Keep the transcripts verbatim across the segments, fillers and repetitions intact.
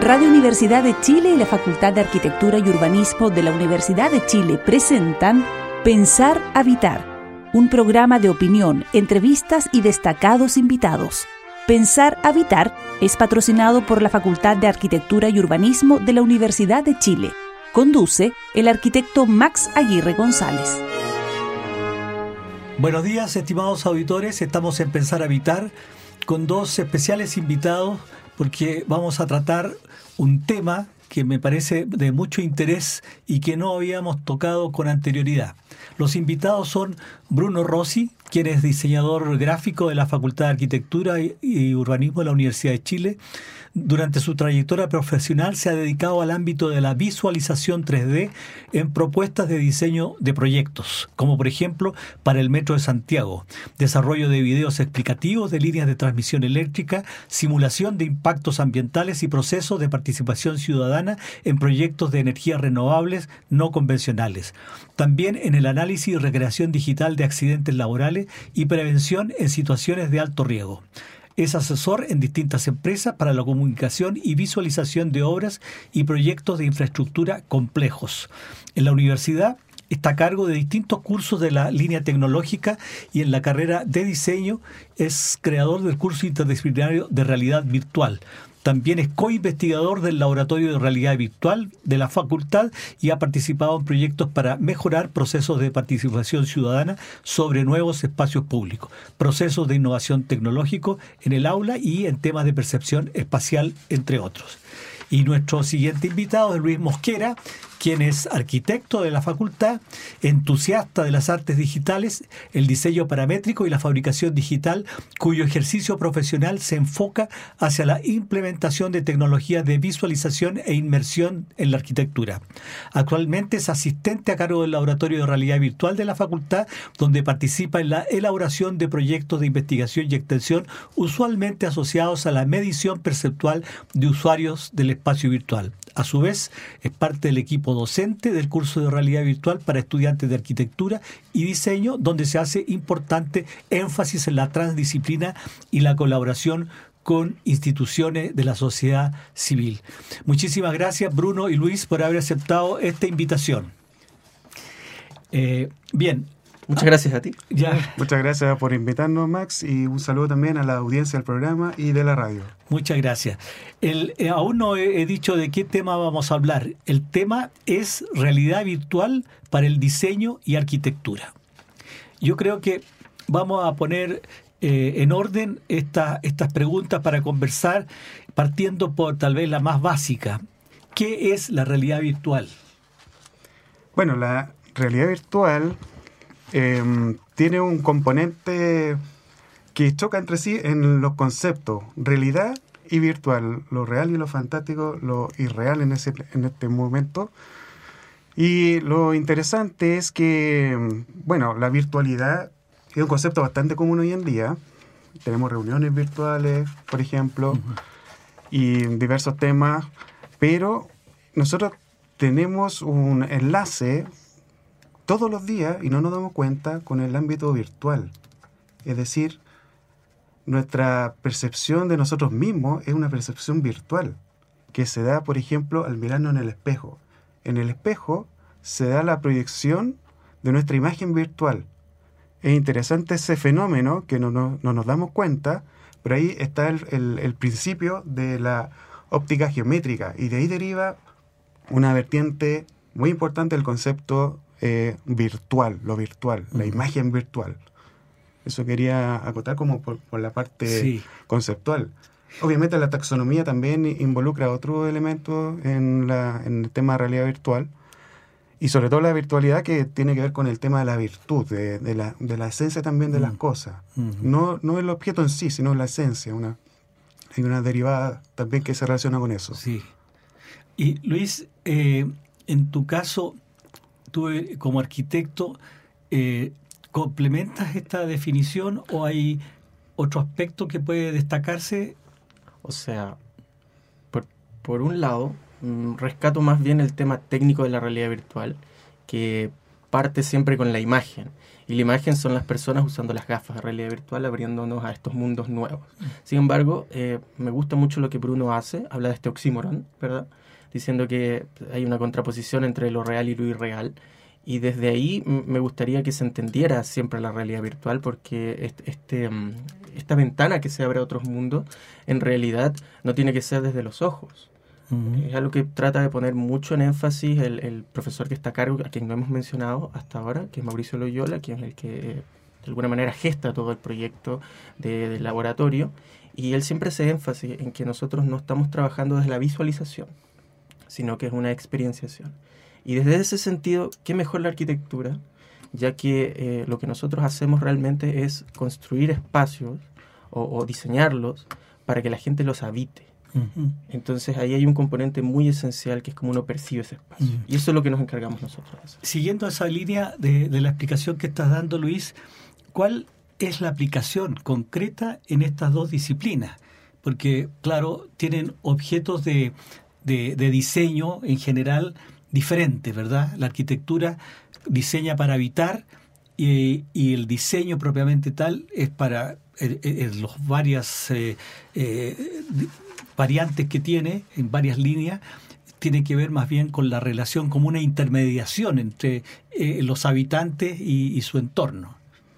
Radio Universidad de Chile y la Facultad de Arquitectura y Urbanismo de la Universidad de Chile presentan Pensar Habitar, un programa de opinión, entrevistas y destacados invitados. Pensar Habitar es patrocinado por la Facultad de Arquitectura y Urbanismo de la Universidad de Chile. Conduce el arquitecto Max Aguirre González. Buenos días, estimados auditores. Estamos en Pensar Habitar con dos especiales invitados porque vamos a tratar un tema que me parece de mucho interés y que no habíamos tocado con anterioridad. Los invitados son Bruno Rossi, quien es diseñador gráfico de la Facultad de Arquitectura y Urbanismo de la Universidad de Chile. Durante su trayectoria profesional se ha dedicado al ámbito de la visualización tres D en propuestas de diseño de proyectos, como por ejemplo para el Metro de Santiago, desarrollo de videos explicativos de líneas de transmisión eléctrica, simulación de impactos ambientales y procesos de participación ciudadana en proyectos de energías renovables no convencionales. También en el análisis y recreación digital de accidentes laborales y prevención en situaciones de alto riesgo. Es asesor en distintas empresas para la comunicación y visualización de obras y proyectos de infraestructura complejos. En la universidad está a cargo de distintos cursos de la línea tecnológica y en la carrera de diseño es creador del curso interdisciplinario de realidad virtual. También es co-investigador del Laboratorio de Realidad Virtual de la facultad y ha participado en proyectos para mejorar procesos de participación ciudadana sobre nuevos espacios públicos, procesos de innovación tecnológico en el aula y en temas de percepción espacial, entre otros. Y nuestro siguiente invitado es Luis Mosquera, quien es arquitecto de la facultad, entusiasta de las artes digitales, el diseño paramétrico y la fabricación digital, cuyo ejercicio profesional se enfoca hacia la implementación de tecnologías de visualización e inmersión en la arquitectura. Actualmente es asistente a cargo del Laboratorio de Realidad Virtual de la facultad, donde participa en la elaboración de proyectos de investigación y extensión, usualmente asociados a la medición perceptual de usuarios del espacio virtual. A su vez, es parte del equipo docente del curso de realidad virtual para estudiantes de arquitectura y diseño, donde se hace importante énfasis en la transdisciplina y la colaboración con instituciones de la sociedad civil. Muchísimas gracias, Bruno y Luis, por haber aceptado esta invitación. Eh, bien. Muchas gracias a ti. Ya. Muchas gracias por invitarnos, Max, y un saludo también a la audiencia del programa y de la radio. Muchas gracias. El, eh, aún no he, he dicho de qué tema vamos a hablar. El tema es realidad virtual para el diseño y arquitectura. Yo creo que vamos a poner eh, en orden esta, estas preguntas para conversar, partiendo por tal vez la más básica. ¿Qué es la realidad virtual? Bueno, la realidad virtual Eh, tiene un componente que choca entre sí en los conceptos realidad y virtual, lo real y lo fantástico, lo irreal en, ese, en este momento. Y lo interesante es que, bueno, la virtualidad es un concepto bastante común hoy en día. Tenemos reuniones virtuales, por ejemplo, uh-huh. y diversos temas, pero nosotros tenemos un enlace todos los días, y no nos damos cuenta, con el ámbito virtual. Es decir, nuestra percepción de nosotros mismos es una percepción virtual, que se da, por ejemplo, al mirarnos en el espejo. En el espejo se da la proyección de nuestra imagen virtual. Es interesante ese fenómeno que no, no, no nos damos cuenta, pero ahí está el, el, el principio de la óptica geométrica, y de ahí deriva una vertiente muy importante del concepto Eh, virtual, lo virtual, uh-huh. la imagen virtual. Eso quería acotar como por, por la parte sí. conceptual. Obviamente la taxonomía también involucra otros elementos en, la, en el tema de realidad virtual, y sobre todo la virtualidad, que tiene que ver con el tema de la virtud, de, de, la, de la esencia también de uh-huh. las cosas. Uh-huh. No, no el objeto en sí, sino la esencia. Una, hay una derivada también que se relaciona con eso. Sí. Y Luis, eh, en tu caso, tú como arquitecto, eh, ¿complementas esta definición o hay otro aspecto que puede destacarse? O sea, por, por un lado, rescato más bien el tema técnico de la realidad virtual, que parte siempre con la imagen. Y la imagen son las personas usando las gafas de realidad virtual, abriéndonos a estos mundos nuevos. Sin embargo, eh, me gusta mucho lo que Bruno hace, habla de este oxímoron, ¿verdad? Diciendo que hay una contraposición entre lo real y lo irreal. Y desde ahí m- me gustaría que se entendiera siempre la realidad virtual, porque este, este, mm, esta ventana que se abre a otros mundos, en realidad no tiene que ser desde los ojos. Uh-huh. Es algo que trata de poner mucho en énfasis el, el profesor que está a cargo, a quien no hemos mencionado hasta ahora, que es Mauricio Loyola, quien es el que eh, de alguna manera gesta todo el proyecto de, del laboratorio, y él siempre hace énfasis en que nosotros no estamos trabajando desde la visualización, sino que es una experienciación. Y desde ese sentido, ¿qué mejor la arquitectura? Ya que eh, lo que nosotros hacemos realmente es construir espacios o, o diseñarlos para que la gente los habite. Uh-huh. Entonces ahí hay un componente muy esencial que es como uno percibe ese espacio. Uh-huh. Y eso es lo que nos encargamos nosotros de hacer. Siguiendo esa línea de, de la explicación que estás dando, Luis, ¿cuál es la aplicación concreta en estas dos disciplinas? Porque, claro, tienen objetos de, de, de diseño en general diferentes, ¿verdad? La arquitectura diseña para habitar y, y el diseño propiamente tal es para eh, eh, los varias eh, eh, variantes que tiene en varias líneas. Tiene que ver más bien con la relación, como una intermediación entre eh, los habitantes y, y su entorno.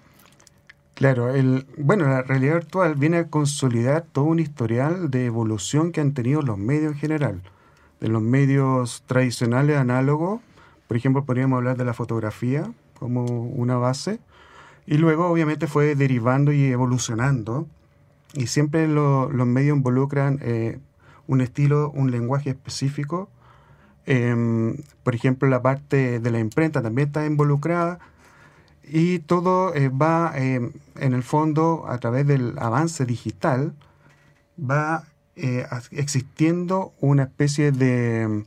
Claro, el, bueno, la realidad virtual viene a consolidar todo un historial de evolución que han tenido los medios en general. De los medios tradicionales análogos, por ejemplo, podríamos hablar de la fotografía como una base, y luego obviamente fue derivando y evolucionando, y siempre lo, los medios involucran eh, un estilo, un lenguaje específico. Eh, por ejemplo, la parte de la imprenta también está involucrada, y todo eh, va, eh, en el fondo, a través del avance digital, va eh, existiendo una especie de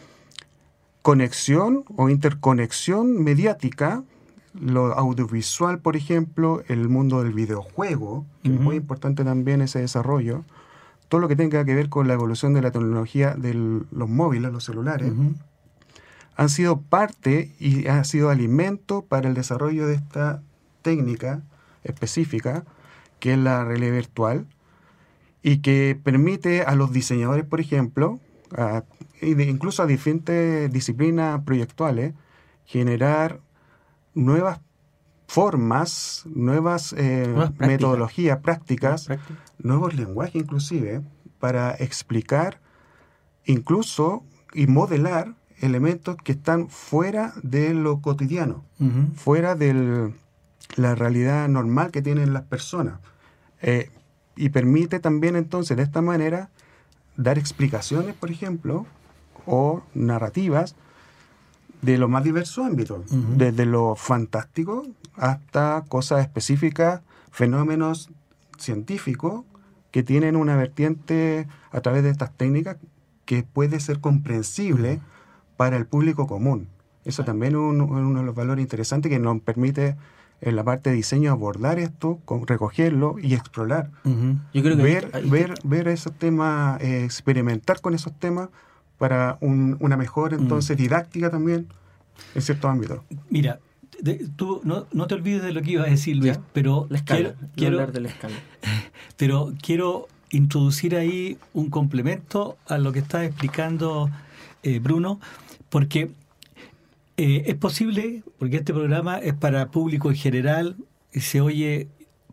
conexión o interconexión mediática. Lo audiovisual, por ejemplo, el mundo del videojuego, que uh-huh. es muy importante también ese desarrollo, todo lo que tenga que ver con la evolución de la tecnología de los móviles, los celulares, uh-huh. han sido parte y han sido alimento para el desarrollo de esta técnica específica, que es la realidad virtual, y que permite a los diseñadores, por ejemplo, a, incluso a diferentes disciplinas proyectuales, generar nuevas formas, nuevas, eh, nuevas prácticas. metodologías, prácticas, práctica. nuevos lenguajes inclusive, para explicar incluso y modelar elementos que están fuera de lo cotidiano, uh-huh. fuera de la realidad normal que tienen las personas. Eh, y permite también entonces de esta manera dar explicaciones, por ejemplo, o narrativas de los más diversos ámbitos, uh-huh. desde lo fantástico hasta cosas específicas, fenómenos científicos que tienen una vertiente a través de estas técnicas que puede ser comprensible uh-huh. para el público común. Eso uh-huh. también es un, uno de los valores interesantes que nos permite en la parte de diseño abordar esto, con, recogerlo y explorar. Uh-huh. Yo creo que ver, hay, hay ver, que... ver esos temas, eh, experimentar con esos temas para un, una mejor entonces mm. didáctica también en ciertos ámbitos. Mira, de, tú no, no te olvides de lo que ibas a decir, Luis, ¿Ya? pero la escala, quiero, quiero hablar de la escala. Pero quiero introducir ahí un complemento a lo que está explicando eh, Bruno, porque eh, es posible, porque este programa es para público en general, se oye,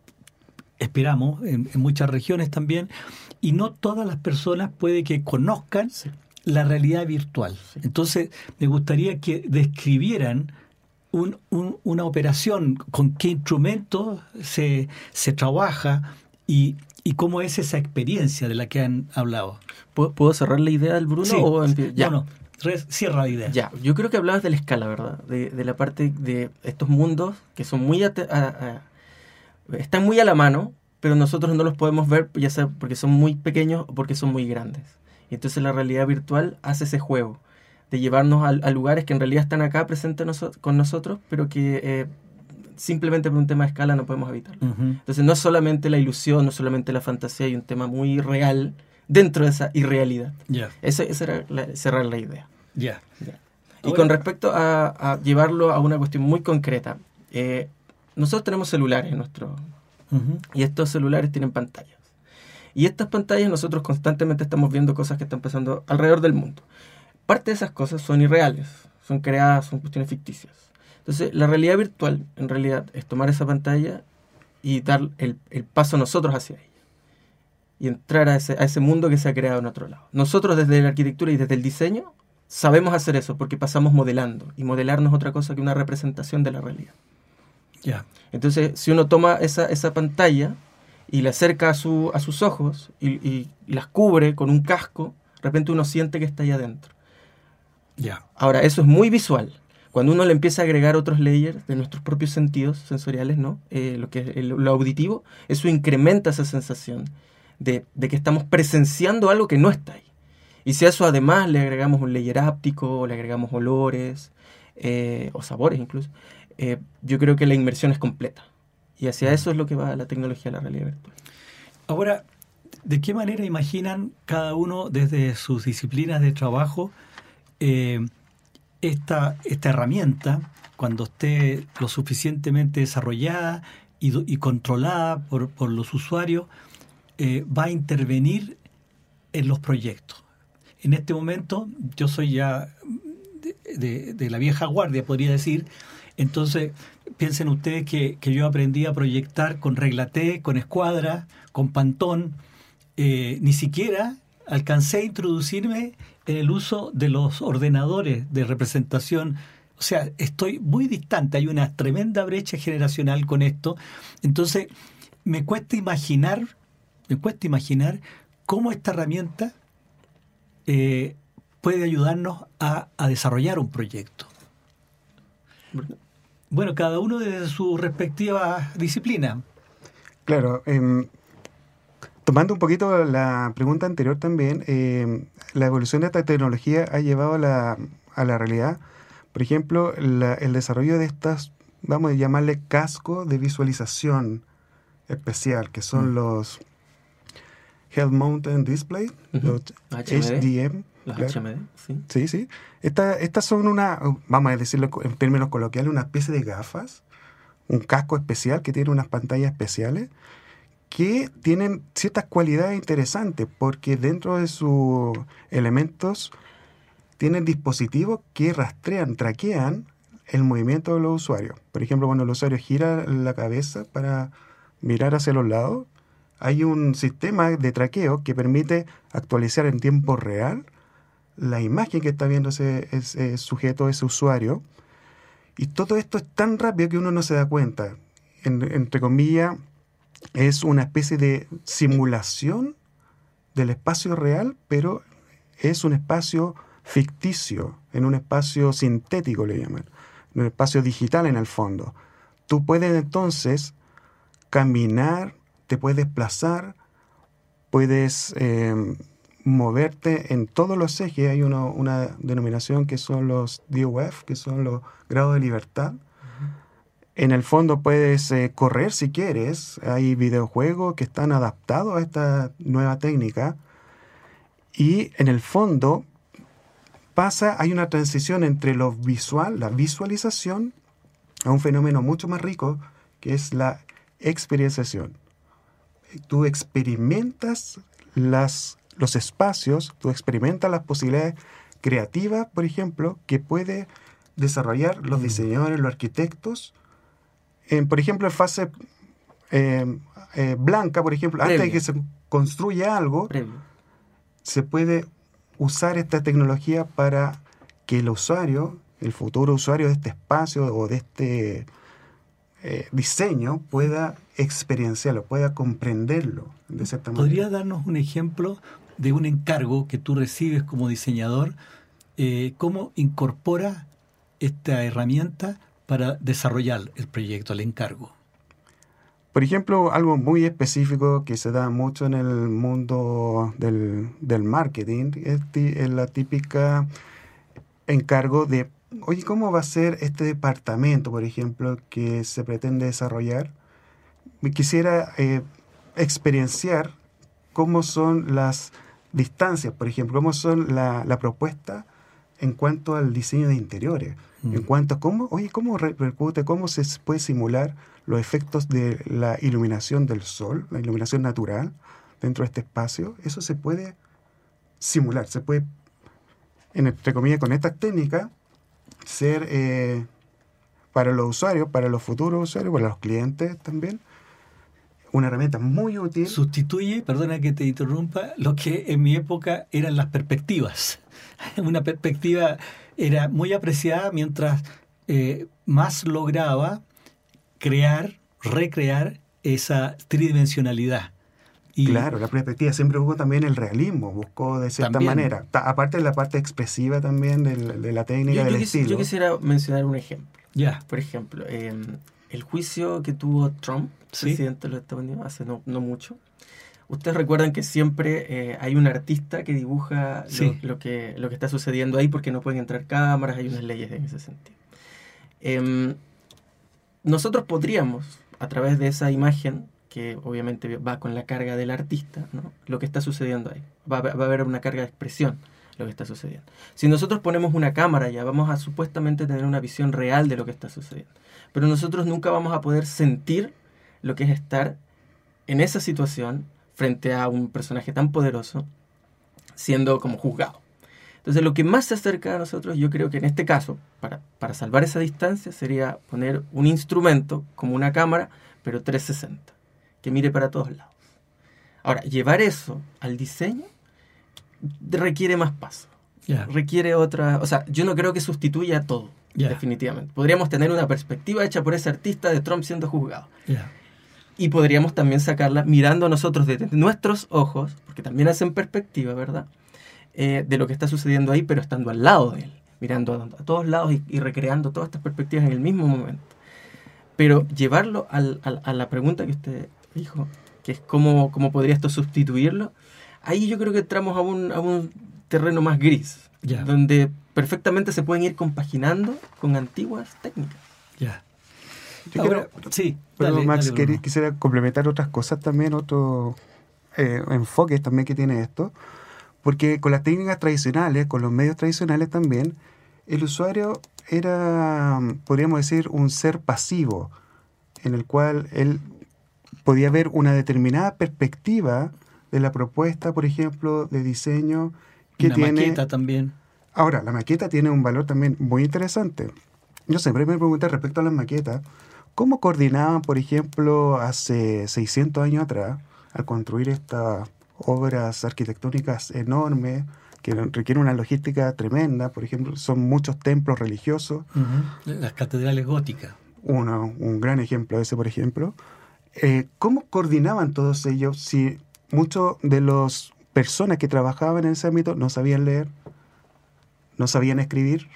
esperamos, en, en muchas regiones también, y no todas las personas puede que conozcan sí. la realidad virtual. Sí. Entonces, me gustaría que describieran un, un, una operación, con qué instrumentos se, se trabaja y, y cómo es esa experiencia de la que han hablado. ¿Puedo, ¿puedo cerrar la idea del Bruno? Sí. O empie- ya. No, no, re- cierra la idea. Ya, yo creo que hablabas de la escala, ¿verdad? De, de la parte de estos mundos que son muy a, a, a, están muy a la mano, pero nosotros no los podemos ver, ya sea porque son muy pequeños o porque son muy grandes. Y entonces la realidad virtual hace ese juego de llevarnos a, a lugares que en realidad están acá presentes noso- con nosotros, pero que eh, simplemente por un tema de escala no podemos habitarlo. Uh-huh. Entonces no es solamente la ilusión, no es solamente la fantasía, hay un tema muy real dentro de esa irrealidad. Yeah. Esa, esa era la, cerrar la idea. Yeah. Yeah. Y con respecto a, a llevarlo a una cuestión muy concreta, eh, nosotros tenemos celulares en nuestro... Uh-huh. Y estos celulares tienen pantallas. Y estas pantallas nosotros constantemente estamos viendo cosas que están pasando alrededor del mundo. Parte de esas cosas son irreales, son creadas, son cuestiones ficticias. Entonces, la realidad virtual, en realidad, es tomar esa pantalla y dar el, el paso nosotros hacia ella. Y entrar a ese, a ese mundo que se ha creado en otro lado. Nosotros, desde la arquitectura y desde el diseño, sabemos hacer eso porque pasamos modelando. Y modelar no es otra cosa que una representación de la realidad. Ya. Entonces, si uno toma esa, esa pantalla y la acerca a, su, a sus ojos y, y las cubre con un casco, de repente uno siente que está ahí adentro. Ya. Ahora, eso es muy visual. Cuando uno le empieza a agregar otros layers de nuestros propios sentidos sensoriales, ¿no? Eh, lo que es el, lo auditivo, eso incrementa esa sensación de, de que estamos presenciando algo que no está ahí. Y si a eso además le agregamos un layer áptico, le agregamos olores eh, o sabores incluso, eh, yo creo que la inmersión es completa. Y hacia eso es lo que va la tecnología de la realidad virtual. Ahora, ¿de qué manera imaginan cada uno desde sus disciplinas de trabajo eh, esta, esta herramienta, cuando esté lo suficientemente desarrollada y, y controlada por, por los usuarios, eh, va a intervenir en los proyectos? En este momento, yo soy ya de, de, de la vieja guardia, podría decir. Entonces, piensen ustedes que, que yo aprendí a proyectar con regla T, con escuadra, con pantón. Eh, ni siquiera alcancé a introducirme en el uso de los ordenadores de representación. O sea, estoy muy distante. Hay una tremenda brecha generacional con esto. Entonces, me cuesta imaginar, me cuesta imaginar cómo esta herramienta eh, puede ayudarnos a, a desarrollar un proyecto. Bueno, cada uno desde su respectiva disciplina. Claro. Eh, tomando un poquito la pregunta anterior también, eh, la evolución de esta tecnología ha llevado a la, a la realidad, por ejemplo, la, el desarrollo de estas, vamos a llamarle casco de visualización especial, que son mm. los Head Mounted Display, uh-huh. los H D M. Los claro. H M D, sí. Sí, sí. Esta, estas son una, vamos a decirlo en términos coloquiales, una especie de gafas, un casco especial que tiene unas pantallas especiales que tienen ciertas cualidades interesantes porque dentro de sus elementos tienen dispositivos que rastrean, traquean el movimiento de los usuarios. Por ejemplo, cuando el usuario gira la cabeza para mirar hacia los lados, hay un sistema de traqueo que permite actualizar en tiempo real la imagen que está viendo ese, ese sujeto, ese usuario. Y todo esto es tan rápido que uno no se da cuenta. En, entre comillas, es una especie de simulación del espacio real, pero es un espacio ficticio, en un espacio sintético le llaman, en un espacio digital en el fondo. Tú puedes entonces caminar, te puedes desplazar, puedes eh, moverte en todos los ejes. Hay uno, una denominación que son los D O F, que son los grados de libertad. Uh-huh. En el fondo puedes eh, correr si quieres. Hay videojuegos que están adaptados a esta nueva técnica. Y en el fondo pasa, hay una transición entre lo visual, la visualización, a un fenómeno mucho más rico, que es la experienciación. Tú experimentas las, los espacios, tú experimentas las posibilidades creativas, por ejemplo, que puede desarrollar los mm. diseñadores, los arquitectos, en, por ejemplo, en fase eh, eh, blanca, por ejemplo, Previo. Antes de que se construya algo, Previo. Se puede usar esta tecnología para que el usuario, el futuro usuario de este espacio o de este eh, diseño pueda experienciarlo, pueda comprenderlo de cierta manera. ¿Podría darnos un ejemplo de un encargo que tú recibes como diseñador? Eh, ¿Cómo incorpora esta herramienta para desarrollar el proyecto, el encargo? Por ejemplo, algo muy específico que se da mucho en el mundo del, del marketing es, es la típica encargo de, oye, ¿cómo va a ser este departamento, por ejemplo, que se pretende desarrollar? Quisiera eh, experienciar cómo son las distancias, por ejemplo, cómo son la, la propuesta en cuanto al diseño de interiores, mm. en cuanto a cómo, oye, cómo repercute, cómo se puede simular los efectos de la iluminación del sol, la iluminación natural dentro de este espacio. Eso se puede simular, se puede, entre comillas, con esta técnica, ser eh, para los usuarios, para los futuros usuarios, para los clientes también, una herramienta muy útil. Sustituye, perdona que te interrumpa, lo que en mi época eran las perspectivas. Una perspectiva era muy apreciada mientras eh, más lograba crear, recrear esa tridimensionalidad. Y claro, la perspectiva siempre buscó también el realismo, buscó de cierta también. manera. Ta, aparte de la parte expresiva también de, de la técnica, yo, del yo estilo. Quis, yo quisiera mencionar un ejemplo. Ya. Por ejemplo, eh, el juicio que tuvo Trump, ¿sí? presidente de los Estados Unidos, hace no, no mucho. Ustedes recuerdan que siempre eh, hay un artista que dibuja sí. lo, lo, que, lo que está sucediendo ahí porque no pueden entrar cámaras, hay unas leyes en ese sentido. Eh, nosotros podríamos, a través de esa imagen, que obviamente va con la carga del artista, ¿no? Lo que está sucediendo ahí. Va, va a haber una carga de expresión, lo que está sucediendo. Si nosotros ponemos una cámara ya, vamos a supuestamente tener una visión real de lo que está sucediendo. Pero nosotros nunca vamos a poder sentir lo que es estar en esa situación frente a un personaje tan poderoso siendo como juzgado. Entonces lo que más se acerca a nosotros, yo creo que en este caso, para, para salvar esa distancia, sería poner un instrumento como una cámara, pero trescientos sesenta, que mire para todos lados. Ahora, llevar eso al diseño requiere más paso. Yeah. Requiere otra... O sea, yo no creo que sustituya todo, yeah. definitivamente. Podríamos tener una perspectiva hecha por ese artista de Trump siendo juzgado. Yeah. Y podríamos también sacarla mirando a nosotros desde nuestros ojos, porque también hacen perspectiva, ¿verdad? Eh, de lo que está sucediendo ahí, pero estando al lado de él, mirando a, a todos lados y, y recreando todas estas perspectivas en el mismo momento. Pero llevarlo al, al, a la pregunta que usted dijo, que es cómo, cómo podría esto sustituirlo, ahí yo creo que entramos a un, a un terreno más gris, yeah. donde perfectamente se pueden ir compaginando con antiguas técnicas. Ya. Yeah. Yo Ahora, quiero, sí, pero dale, Max, dale, quería, quisiera complementar otras cosas también, otros eh, enfoques también que tiene esto, porque con las técnicas tradicionales, con los medios tradicionales también, el usuario era, podríamos decir, un ser pasivo, en el cual él podía ver una determinada perspectiva de la propuesta, por ejemplo, de diseño que una tiene... maqueta también. Ahora, la maqueta tiene un valor también muy interesante. Yo siempre me pregunté respecto a las maquetas, ¿cómo coordinaban, por ejemplo, hace seiscientos años atrás, al construir estas obras arquitectónicas enormes, que requieren una logística tremenda? Por ejemplo, son muchos templos religiosos. Uh-huh. Las catedrales góticas. Uno, un gran ejemplo ese, por ejemplo. Eh, ¿Cómo coordinaban todos ellos si muchos de las personas que trabajaban en ese ámbito no sabían leer, no sabían escribir?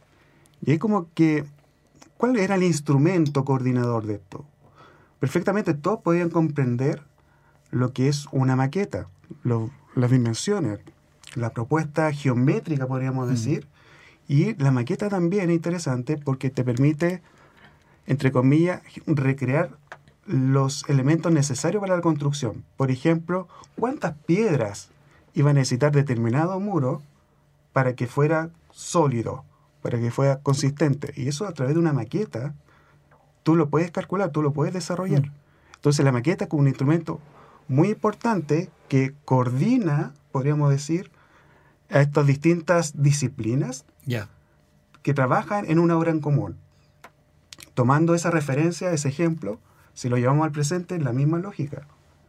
Y ahí como que, ¿cuál era el instrumento coordinador de esto? Perfectamente todos podían comprender lo que es una maqueta, lo, las dimensiones, la propuesta geométrica, podríamos decir. Mm. Y la maqueta también es interesante porque te permite, entre comillas, recrear los elementos necesarios para la construcción. Por ejemplo, ¿cuántas piedras iba a necesitar determinado muro para que fuera sólido, para que fuera consistente? Y eso a través de una maqueta, tú lo puedes calcular, tú lo puedes desarrollar. Mm. Entonces la maqueta es como un instrumento muy importante que coordina, podríamos decir, a estas distintas disciplinas yeah. que trabajan en una obra en común. Tomando esa referencia, ese ejemplo, si lo llevamos al presente, es la misma lógica.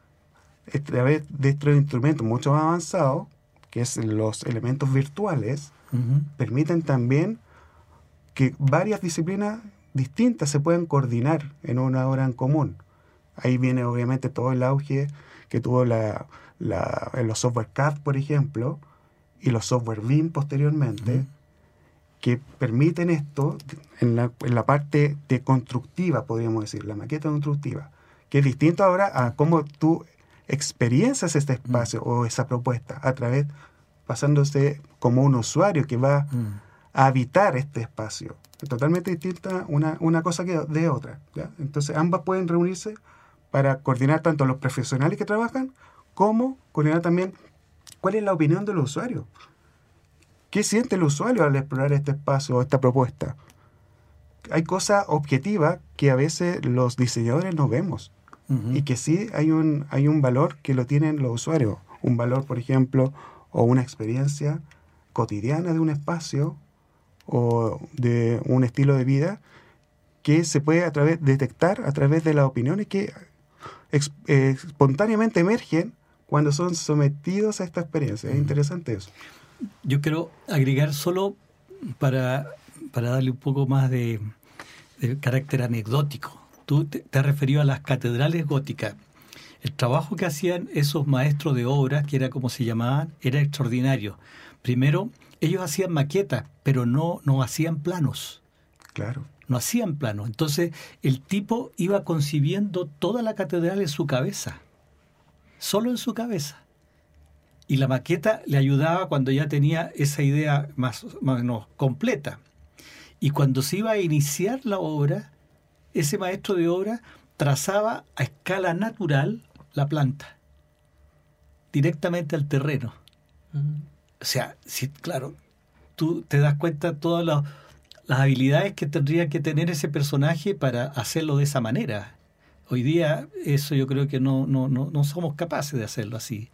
A través de estos instrumentos mucho más avanzados, que es los elementos virtuales, uh-huh. permiten también que varias disciplinas distintas se puedan coordinar en una obra en común. Ahí viene obviamente todo el auge que tuvo la, la, en los software C A D, por ejemplo, y los software B I M posteriormente, uh-huh. que permiten esto en la, en la parte de constructiva, podríamos decir, la maqueta constructiva, que es distinto ahora a cómo tú experiencias este espacio uh-huh. o esa propuesta, a través, pasándose como un usuario que va uh-huh. a habitar este espacio. Es totalmente distinta una, una cosa que de otra, ¿ya? Entonces ambas pueden reunirse para coordinar tanto los profesionales que trabajan, como coordinar también cuál es la opinión de los usuarios. ¿Qué siente el usuario al explorar este espacio o esta propuesta? Hay cosas objetivas que a veces los diseñadores no vemos. Uh-huh. Y que sí hay un, hay un valor que lo tienen los usuarios. Un valor, por ejemplo, o una experiencia cotidiana de un espacio o de un estilo de vida que se puede a través, detectar a través de las opiniones que ex, eh, espontáneamente emergen cuando son sometidos a esta experiencia. Es interesante eso. Yo quiero agregar solo para, para darle un poco más de, de carácter anecdótico. Tú te, te has referido a las catedrales góticas. El trabajo que hacían esos maestros de obras, que era como se llamaban, era extraordinario. Primero, ellos hacían maquetas, pero no, no hacían planos. Claro. No hacían planos. Entonces, el tipo iba concibiendo toda la catedral en su cabeza. Solo en su cabeza. Y la maqueta le ayudaba cuando ya tenía esa idea más o menos completa. Y cuando se iba a iniciar la obra, ese maestro de obra trazaba a escala natural la planta, directamente al terreno. Uh-huh. O sea, sí, claro, tú te das cuenta de todas las, las habilidades que tendría que tener ese personaje para hacerlo de esa manera. Hoy día eso yo creo que no, no, no, no somos capaces de hacerlo así.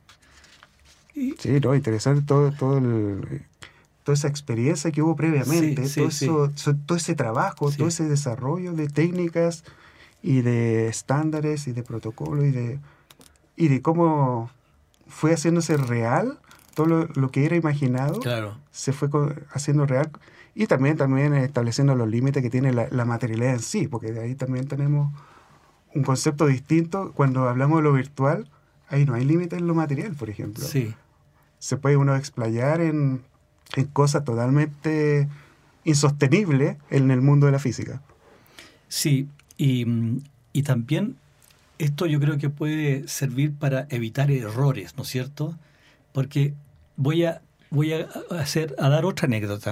Y, sí, no, interesante todo, todo el, toda esa experiencia que hubo previamente, sí, todo, sí, eso, sí. todo ese trabajo, sí. todo ese desarrollo de técnicas y de estándares y de protocolos y de, y de cómo fue haciéndose real todo lo, lo que era imaginado, claro. se fue haciendo real y también, también estableciendo los límites que tiene la, la materialidad en sí, porque de ahí también tenemos un concepto distinto. Cuando hablamos de lo virtual, ahí no hay límites en lo material, por ejemplo. Sí. Se puede uno explayar en, en cosas totalmente insostenibles en el mundo de la física. Sí, y, y también esto yo creo que puede servir para evitar errores, ¿no es cierto? Porque voy a, voy a, hacer, a dar otra anécdota.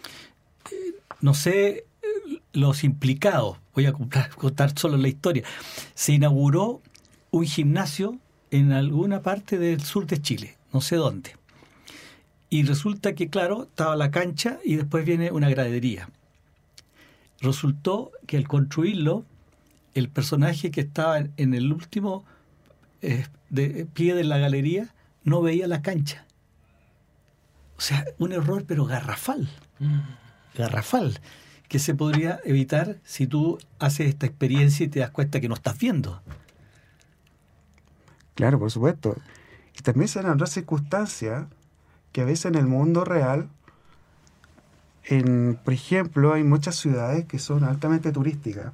No sé los implicados, voy a contar, contar solo la historia. Se inauguró un gimnasio en alguna parte del sur de Chile, no sé dónde. Y resulta que, claro, estaba la cancha y después viene una gradería. Resultó que al construirlo, el personaje que estaba en el último eh, de, pie de la galería no veía la cancha. O sea, un error pero garrafal. Mm. Garrafal. Que se podría evitar si tú haces esta experiencia y te das cuenta que no estás viendo. Claro, por supuesto. Y también se dan otras circunstancias que a veces en el mundo real, en, por ejemplo, hay muchas ciudades que son altamente turísticas.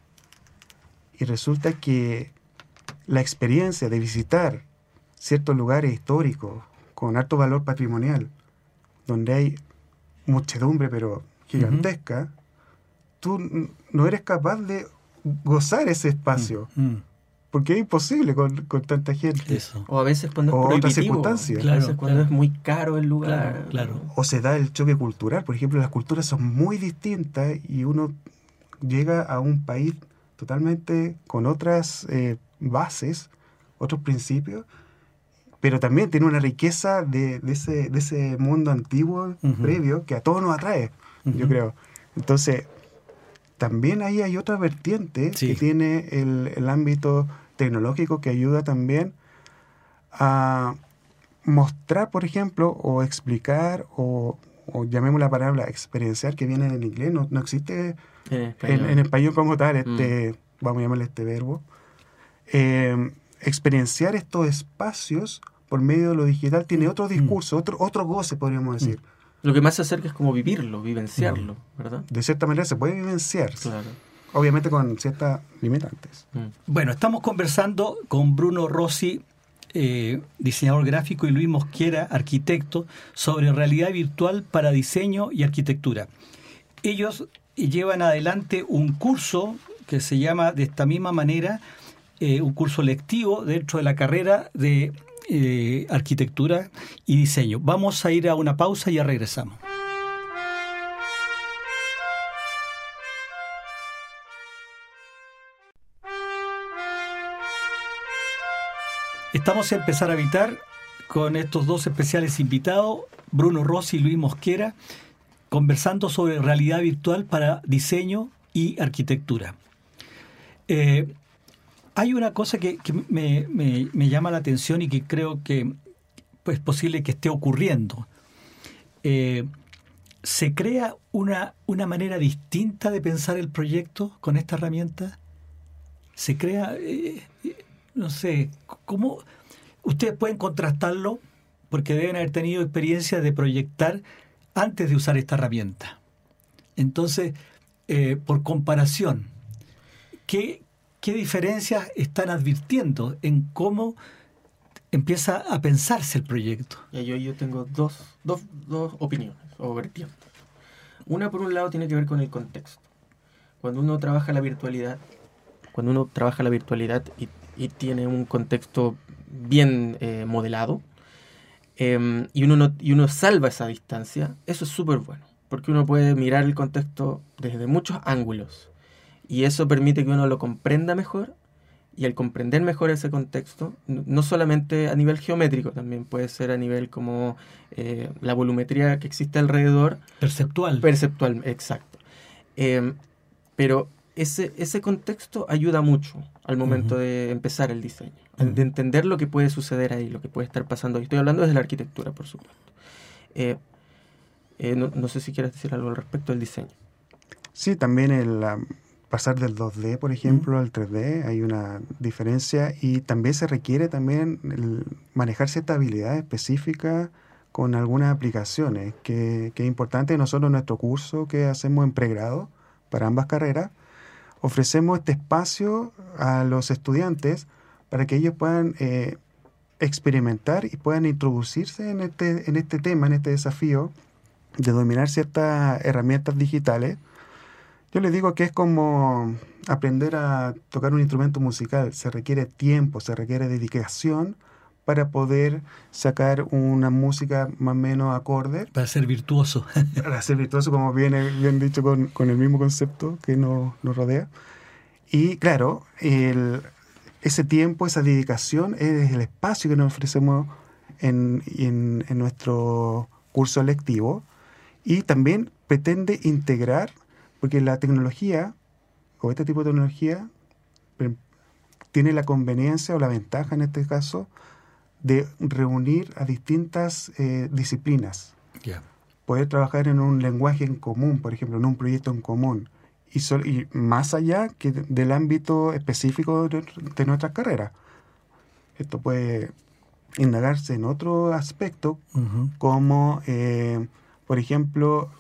Y resulta que la experiencia de visitar ciertos lugares históricos con alto valor patrimonial, donde hay muchedumbre pero gigantesca, uh-huh. tú no eres capaz de gozar ese espacio. Uh-huh. Porque es imposible con, con tanta gente. Eso. O a veces cuando es o prohibitivo. Otras circunstancias. Claro, a veces cuando claro. es muy caro el lugar. Claro, claro. O se da el choque cultural. Por ejemplo, las culturas son muy distintas y uno llega a un país totalmente con otras eh, bases, otros principios, pero también tiene una riqueza de, de, ese, de ese mundo antiguo, uh-huh. previo, que a todos nos atrae, uh-huh. yo creo. Entonces, también ahí hay otra vertiente sí. que tiene el, el ámbito tecnológico que ayuda también a mostrar, por ejemplo, o explicar, o, o llamemos la palabra experienciar, que viene en inglés, no, no existe en español. En, en español como tal, este, mm. vamos a llamarle este verbo, eh, experienciar estos espacios por medio de lo digital tiene otro discurso, mm. otro, otro goce, podríamos decir. Mm. Lo que más se acerca es como vivirlo, vivenciarlo, mm. ¿verdad? De cierta manera se puede vivenciar, claro. obviamente con ciertas limitantes. Mm. Bueno, estamos conversando con Bruno Rossi, eh, diseñador gráfico, y Luis Mosquera, arquitecto, sobre realidad virtual para diseño y arquitectura. Ellos llevan adelante un curso que se llama de esta misma manera, eh, un curso lectivo dentro de la carrera de eh, arquitectura y diseño. Vamos a ir a una pausa y ya regresamos. Estamos a empezar a habitar con estos dos especiales invitados, Bruno Rossi y Luis Mosquera, conversando sobre realidad virtual para diseño y arquitectura. Eh, hay una cosa que, que me, me, me llama la atención y que creo que pues, es posible que esté ocurriendo. Eh, ¿Se crea una, una manera distinta de pensar el proyecto con esta herramienta? ¿Se crea, eh, no sé, cómo? Ustedes pueden contrastarlo porque deben haber tenido experiencia de proyectar antes de usar esta herramienta. Entonces, eh, por comparación, ¿qué, qué diferencias están advirtiendo en cómo empieza a pensarse el proyecto? Ya, yo, yo tengo dos, dos, dos opiniones o vertientes. Una, por un lado, tiene que ver con el contexto. Cuando uno trabaja la virtualidad, cuando uno trabaja la virtualidad y, y tiene un contexto bien eh, modelado, eh, y, uno no, y uno salva esa distancia, eso es súper bueno, porque uno puede mirar el contexto desde muchos ángulos, y eso permite que uno lo comprenda mejor, y al comprender mejor ese contexto, no solamente a nivel geométrico, también puede ser a nivel como eh, la volumetría que existe alrededor. Perceptual. Perceptual, exacto. Eh, pero ese, ese contexto ayuda mucho al momento uh-huh. de empezar el diseño, uh-huh. de entender lo que puede suceder ahí, lo que puede estar pasando ahí. Estoy hablando desde la arquitectura, por supuesto. Eh, eh, no, no sé si quieres decir algo al respecto del diseño. Sí, también el... Um... pasar del dos D, por ejemplo, mm. al tres D, hay una diferencia y también se requiere también el manejar cierta habilidad específica con algunas aplicaciones, que, que es importante. Nosotros en nuestro curso que hacemos en pregrado para ambas carreras, ofrecemos este espacio a los estudiantes para que ellos puedan eh, experimentar y puedan introducirse en este, en este tema, en este desafío de dominar ciertas herramientas digitales. Yo les digo que es como aprender a tocar un instrumento musical. Se requiere tiempo, se requiere dedicación para poder sacar una música más o menos acorde. Para ser virtuoso. Para ser virtuoso, como viene bien dicho, con, con el mismo concepto que nos, nos rodea. Y claro, el, ese tiempo, esa dedicación es el espacio que nos ofrecemos en, en, en nuestro curso lectivo. Y también pretende integrar, porque la tecnología, o este tipo de tecnología, tiene la conveniencia o la ventaja en este caso de reunir a distintas eh, disciplinas. Yeah. Poder trabajar en un lenguaje en común, por ejemplo, en un proyecto en común. Y, so, y más allá que del ámbito específico de, de nuestras carreras. Esto puede indagarse en otro aspecto, uh-huh. como, eh, por ejemplo,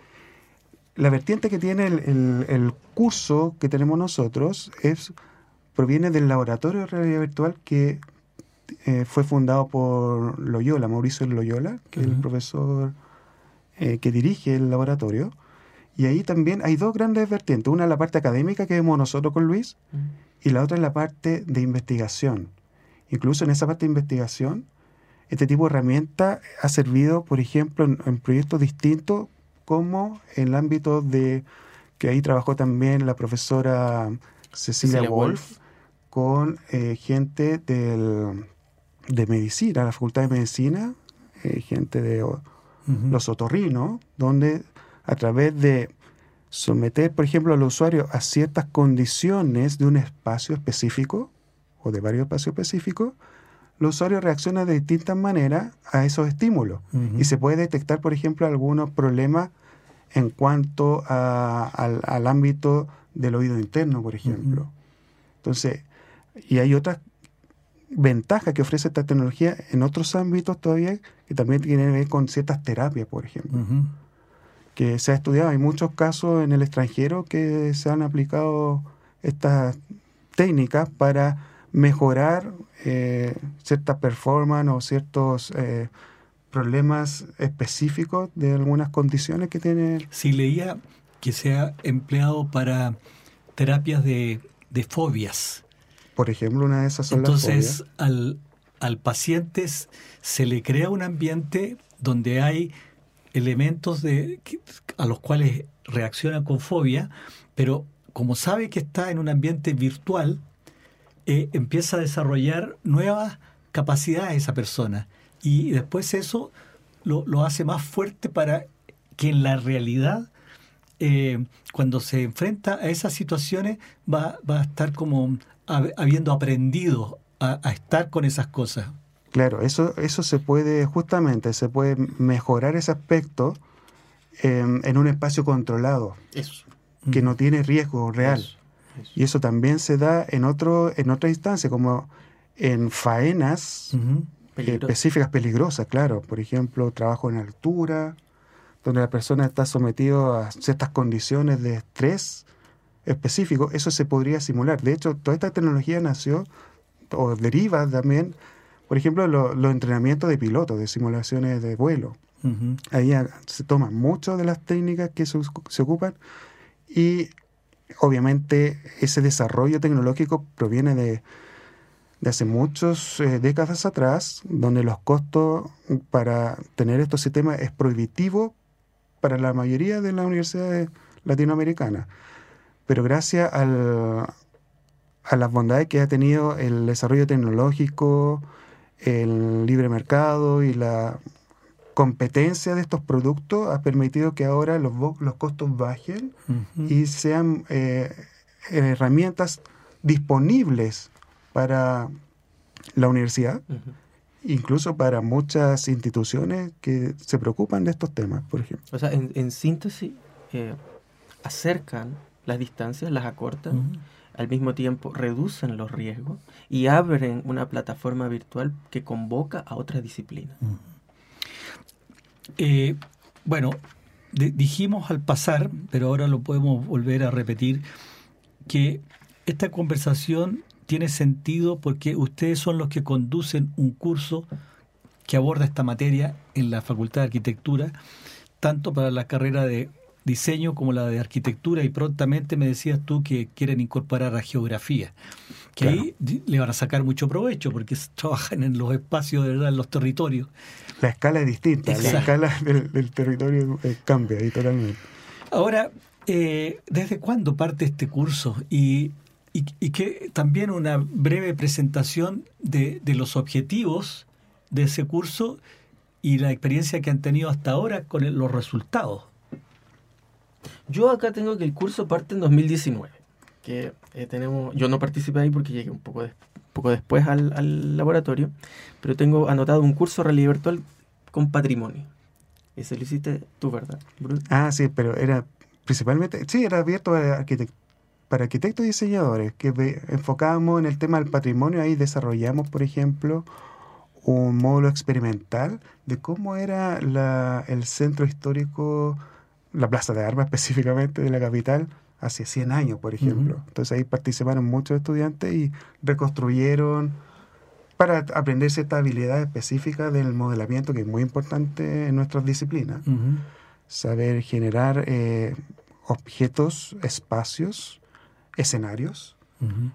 la vertiente que tiene el, el, el curso que tenemos nosotros es proviene del laboratorio de realidad virtual que eh, fue fundado por Loyola, Mauricio Loyola, que uh-huh. es el profesor eh, que dirige el laboratorio. Y ahí también hay dos grandes vertientes. Una es la parte académica que vemos nosotros con Luis, uh-huh. y la otra es la parte de investigación. Incluso en esa parte de investigación, este tipo de herramienta ha servido, por ejemplo, en, en proyectos distintos, como en el ámbito de que ahí trabajó también la profesora Cecilia, Cecilia Wolf, Wolf con eh, gente del, de medicina, la Facultad de Medicina, eh, gente de uh-huh. los otorrinos, donde a través de someter, por ejemplo, al usuario a ciertas condiciones de un espacio específico o de varios espacios específicos, los usuarios reaccionan de distintas maneras a esos estímulos. Uh-huh. Y se puede detectar, por ejemplo, algunos problemas en cuanto a, al, al ámbito del oído interno, por ejemplo. Uh-huh. Entonces, y hay otras ventajas que ofrece esta tecnología en otros ámbitos todavía, que también tienen que ver con ciertas terapias, por ejemplo. Uh-huh. Que se ha estudiado, hay muchos casos en el extranjero que se han aplicado estas técnicas para mejorar eh, cierta performance o ciertos eh, problemas específicos de algunas condiciones que tiene. Sí, leía que se ha empleado para terapias de, de fobias. Por ejemplo, una de esas son Entonces, las fobias. Al, al paciente se le crea un ambiente donde hay elementos de, a los cuales reacciona con fobia, pero como sabe que está en un ambiente virtual, Eh, empieza a desarrollar nuevas capacidades esa persona y después eso lo, lo hace más fuerte para que en la realidad, eh, cuando se enfrenta a esas situaciones, va, va a estar como hab- habiendo aprendido a, a estar con esas cosas. Claro, eso, eso se puede, justamente, se puede mejorar ese aspecto eh, en un espacio controlado, Eso. que no tiene riesgo real. Eso, eso. Y eso también se da en otro en otra instancia, como en faenas Uh-huh. Peligroso. específicas peligrosas, claro. Por ejemplo, trabajo en altura, donde la persona está sometida a ciertas condiciones de estrés específico. Eso se podría simular. De hecho, toda esta tecnología nació o deriva también, por ejemplo, lo- los entrenamientos de pilotos, de simulaciones de vuelo. Uh-huh. Ahí ah, se toman muchas de las técnicas que se, us- se ocupan y obviamente ese desarrollo tecnológico proviene de, de hace muchas eh, décadas atrás, donde los costos para tener estos sistemas es prohibitivo para la mayoría de las universidades latinoamericanas. Pero gracias al, a las bondades que ha tenido el desarrollo tecnológico, el libre mercado y la competencia de estos productos ha permitido que ahora los, vo- los costos bajen Uh-huh. y sean eh, herramientas disponibles para la universidad, Ujú. incluso para muchas instituciones que se preocupan de estos temas, por ejemplo. O sea, en, en síntesis, eh, acercan las distancias, las acortan, Uh-huh. al mismo tiempo reducen los riesgos y abren una plataforma virtual que convoca a otras disciplinas. Uh-huh. Eh, bueno, de- dijimos al pasar, pero ahora lo podemos volver a repetir, que esta conversación tiene sentido porque ustedes son los que conducen un curso que aborda esta materia en la Facultad de Arquitectura, tanto para la carrera de diseño como la de arquitectura, y prontamente me decías tú que quieren incorporar a geografía, que Claro. ahí di- le van a sacar mucho provecho porque s- trabajan en los espacios, de verdad, en los territorios. La escala es distinta, Exacto. la escala del, del territorio eh, cambia ahí totalmente. Ahora, eh, ¿desde cuándo parte este curso? Y, y, y que también una breve presentación de, de los objetivos de ese curso y la experiencia que han tenido hasta ahora con el- los resultados. Yo acá tengo que el curso parte en dos mil diecinueve, que eh, tenemos, yo no participé ahí porque llegué un poco, des- poco después al, al laboratorio, pero tengo anotado un curso de realidad virtual con patrimonio. Ese lo hiciste tú, ¿verdad, Bruno? Ah, sí, pero era principalmente, sí, era abierto para, arquitect- para arquitectos y diseñadores, que ve- enfocábamos en el tema del patrimonio. Ahí desarrollamos, por ejemplo, un módulo experimental de cómo era la, el centro histórico, la Plaza de Armas específicamente de la capital, hace cien años, por ejemplo. Ujú. Entonces ahí participaron muchos estudiantes y reconstruyeron para aprender ciertas habilidades específicas del modelamiento, que es muy importante en nuestras disciplinas. Uh-huh. Saber generar eh, objetos, espacios, escenarios, Uh-huh.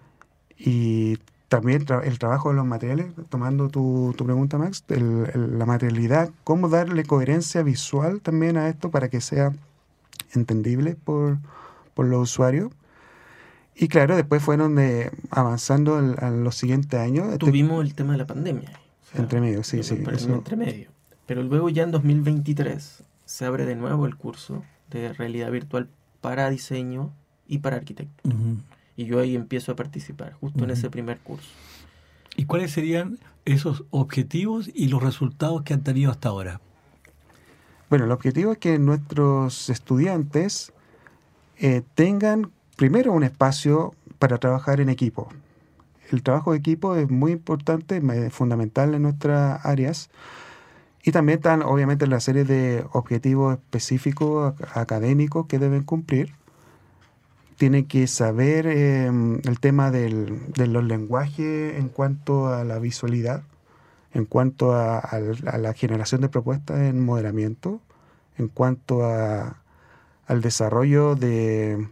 y también tra- el trabajo de los materiales, tomando tu, tu pregunta, Max, el- el- la materialidad, cómo darle coherencia visual también a esto para que sea entendible por, por los usuarios. Y claro, después fueron de, avanzando el- a los siguientes años. Este- Tuvimos el tema de la pandemia. o sea, Entre medio, sí, sí, Pero eso- entre medio. Pero luego ya en dos mil veintitrés se abre de nuevo el curso de realidad virtual para diseño y para arquitectura. Uh-huh. Y yo ahí empiezo a participar, justo en Ujú. ese primer curso. ¿Y cuáles serían esos objetivos y los resultados que han tenido hasta ahora? Bueno, el objetivo es que nuestros estudiantes eh, tengan primero un espacio para trabajar en equipo. El trabajo de equipo es muy importante, es fundamental en nuestras áreas. Y también están, obviamente, la serie de objetivos específicos ac- académicos que deben cumplir. Tienen que saber eh, el tema del, de los lenguajes en cuanto a la visualidad, en cuanto a, a- a la generación de propuestas en modelamiento, en cuanto a, al desarrollo de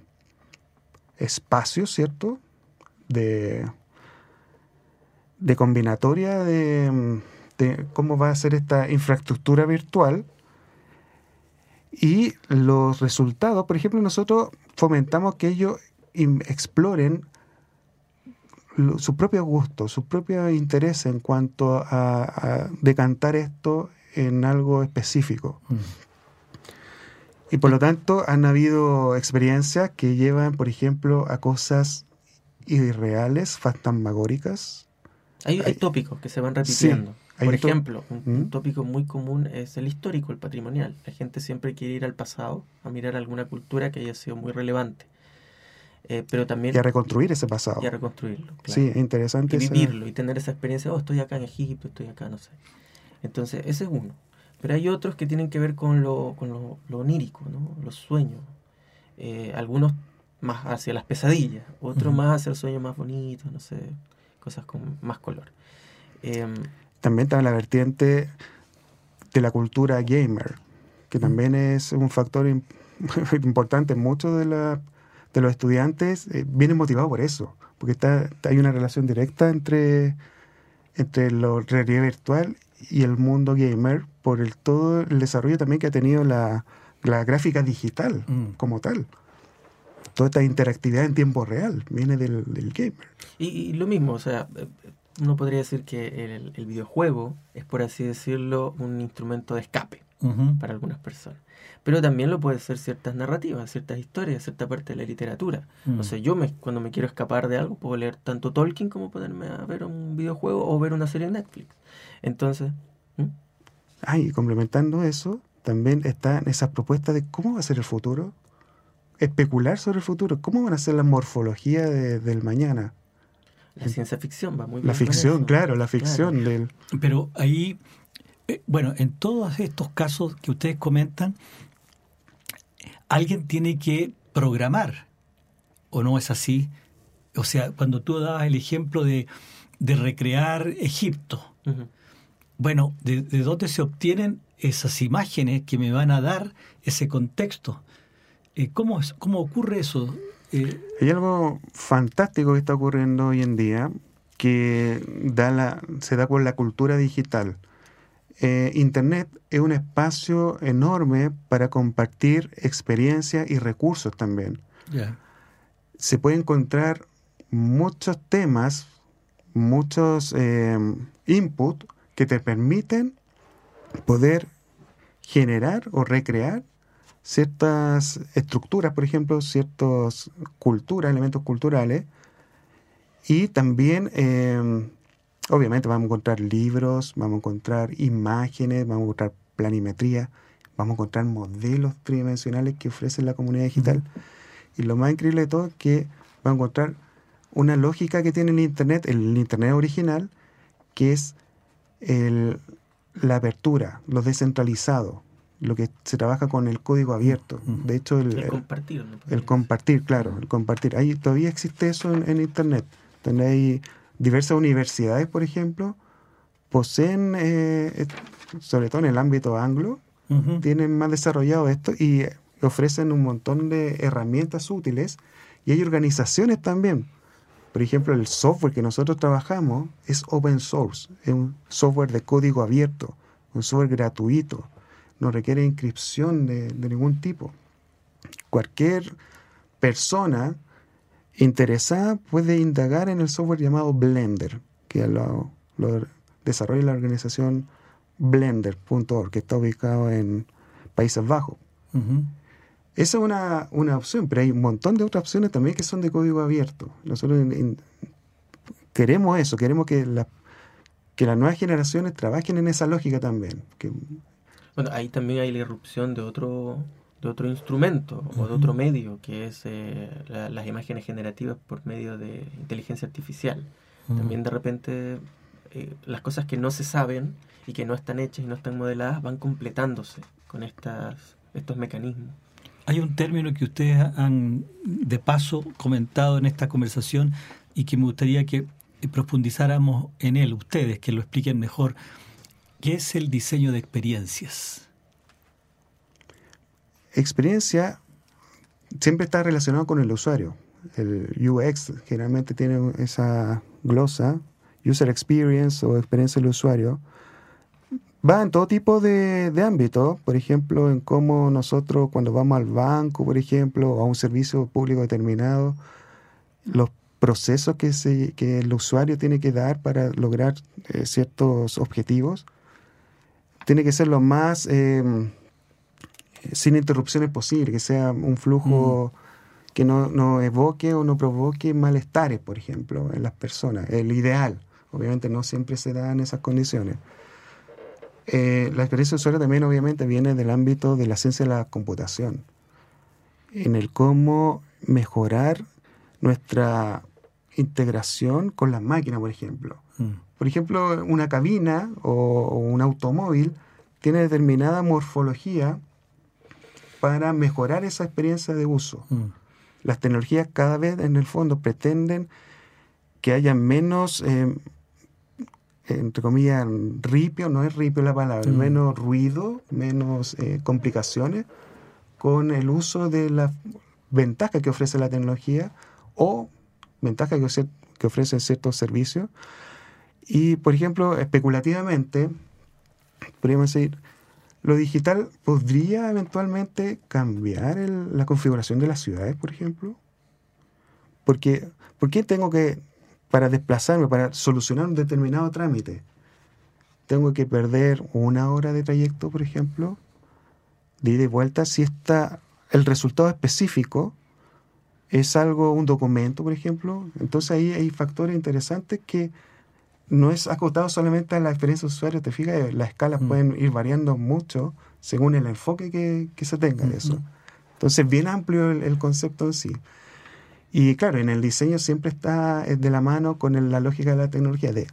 espacios, ¿cierto? De, de combinatoria de, de cómo va a ser esta infraestructura virtual. Y los resultados, por ejemplo, nosotros fomentamos que ellos im- exploren lo- su propio gusto, su propio interés en cuanto a, a decantar esto en algo específico. Mm. Y por lo tanto han habido experiencias que llevan, por ejemplo, a cosas irreales, fantasmagóricas. Hay, hay tópicos que se van repitiendo. Sí, hay por to- ejemplo, un, un ¿Mm? tópico muy común es el histórico, el patrimonial. La gente siempre quiere ir al pasado a mirar alguna cultura que haya sido muy relevante. Eh, pero también... Y a reconstruir ese pasado. Y a reconstruirlo, claro. Sí, es interesante. Y esa- vivirlo y tener esa experiencia. Oh, estoy acá en Egipto, estoy acá, no sé. Entonces, ese es uno. Pero hay otros que tienen que ver con lo, con lo, lo onírico, ¿no? Los sueños. Eh, algunos más hacia las pesadillas, otros Ujú. más hacia el sueño más bonito, no sé, cosas con más color. Eh, También está la vertiente de la cultura gamer, que también es un factor im- importante. Muchos de, la, de los estudiantes eh, vienen motivados por eso, porque está, hay una relación directa entre, entre la realidad virtual y el mundo gamer, por el todo el desarrollo también que ha tenido la, la gráfica digital Mm. como tal. Toda esta interactividad en tiempo real viene del, del gamer. y, y lo mismo, o sea, eh, uno podría decir que el, el videojuego es, por así decirlo, un instrumento de escape Ujú. para algunas personas. Pero también lo puede ser ciertas narrativas, ciertas historias, cierta parte de la literatura. Mm. O sea, yo me, cuando me quiero escapar de algo, puedo leer tanto Tolkien como ponerme a ver un videojuego o ver una serie en Netflix. Entonces, ¿hmm? Ah, y complementando eso, también están esas propuestas de cómo va a ser el futuro. Especular sobre el futuro. ¿Cómo van a ser la morfología de- del mañana? La ciencia ficción va muy bien La con ficción, eso. claro, la ficción Claro. del... Pero ahí, eh, bueno, en todos estos casos que ustedes comentan, alguien tiene que programar, ¿o no es así? O sea, cuando tú dabas el ejemplo de, de recrear Egipto, Ujú. bueno, ¿de, de dónde se obtienen esas imágenes que me van a dar ese contexto? Eh, ¿cómo, es- ¿Cómo ocurre eso? Eh, Hay algo fantástico que está ocurriendo hoy en día que da la, se da con la cultura digital. Eh, Internet es un espacio enorme para compartir experiencias y recursos también. ya. Se puede encontrar muchos temas, muchos eh, inputs que te permiten poder generar o recrear ciertas estructuras, por ejemplo, ciertas culturas, elementos culturales, y también, eh, obviamente, vamos a encontrar libros, vamos a encontrar imágenes, vamos a encontrar planimetría, vamos a encontrar modelos tridimensionales que ofrece la comunidad digital. Y lo más increíble de todo es que va a encontrar una lógica que tiene el Internet, el Internet original, que es el, la apertura, lo descentralizado, lo que se trabaja con el código abierto. Ujú. De hecho, el, El el, compartir. ¿no? el compartir, claro, el compartir. Ahí todavía existe eso en, en Internet. Donde hay diversas universidades, por ejemplo, poseen, eh, eh, sobre todo en el ámbito anglo, Ujú. tienen más desarrollado esto y ofrecen un montón de herramientas útiles, y hay organizaciones también. Por ejemplo, el software que nosotros trabajamos es open source, es un software de código abierto, un software gratuito, no requiere inscripción de, de ningún tipo. Cualquier persona interesada puede indagar en el software llamado Blender, que lo, lo desarrolla la organización blender punto org, que está ubicado en Países Bajos. Ujú. Esa es una, una opción, pero hay un montón de otras opciones también que son de código abierto. Nosotros en- en- queremos eso, queremos que, la, que las nuevas generaciones trabajen en esa lógica también. Que, Bueno, ahí también hay la irrupción de otro de otro instrumento o de Ujú. otro medio, que es eh, la- las imágenes generativas por medio de inteligencia artificial. Ujú. También de repente eh, las cosas que no se saben y que no están hechas y no están modeladas van completándose con estas estos mecanismos. Hay un término que ustedes han de paso comentado en esta conversación y que me gustaría que profundizáramos en él, ustedes, que lo expliquen mejor, que es el diseño de experiencias. experiencia siempre está relacionado con el usuario. El U X generalmente tiene esa glosa, User Experience o experiencia del usuario. Va en todo tipo de, de ámbitos, por ejemplo, en cómo nosotros cuando vamos al banco, por ejemplo, o a un servicio público determinado, los procesos que, se, que el usuario tiene que dar para lograr eh, ciertos objetivos. tiene que ser lo más eh, sin interrupciones posible, que sea un flujo mm. que no, no evoque o no provoque malestares, por ejemplo, en las personas. El ideal, obviamente no siempre se da en esas condiciones. Eh, la experiencia de usuario también obviamente viene del ámbito de la ciencia de la computación, en el cómo mejorar nuestra integración con las máquinas, por ejemplo. Mm. Por ejemplo, una cabina o, o un automóvil tiene determinada morfología para mejorar esa experiencia de uso. Mm. Las tecnologías cada vez en el fondo pretenden que haya menos... Eh, entre comillas, ripio, no es ripio la palabra, mm. menos ruido, menos eh, complicaciones con el uso de las ventajas que ofrece la tecnología o ventajas que, ofrece, que ofrecen ciertos servicios. Y, por ejemplo, especulativamente, podríamos decir, lo digital podría eventualmente cambiar el, la configuración de las ciudades, por ejemplo. Porque, ¿por qué tengo que... para desplazarme, para solucionar un determinado trámite, tengo que perder una hora de trayecto, por ejemplo, de ida y vuelta, si está el resultado específico es algo, un documento, por ejemplo? Entonces ahí hay factores interesantes que no es acotado solamente a la experiencia de usuario. Te fijas, las escalas mm. pueden ir variando mucho según el enfoque que, que se tenga de eso. Entonces, bien amplio el, el concepto en sí. Y claro, en el diseño siempre está de la mano con el, la lógica de la tecnología, de